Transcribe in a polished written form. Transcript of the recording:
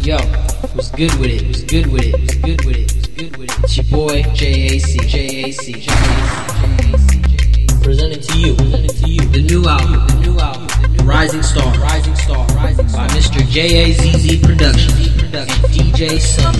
Yo, what's good with it? What's good with it? What's good with it? What's good with it? It's your boy JAC. Presenting to you the new album, Rising Star, by Mr. JAZZ Production, and DJ Sun.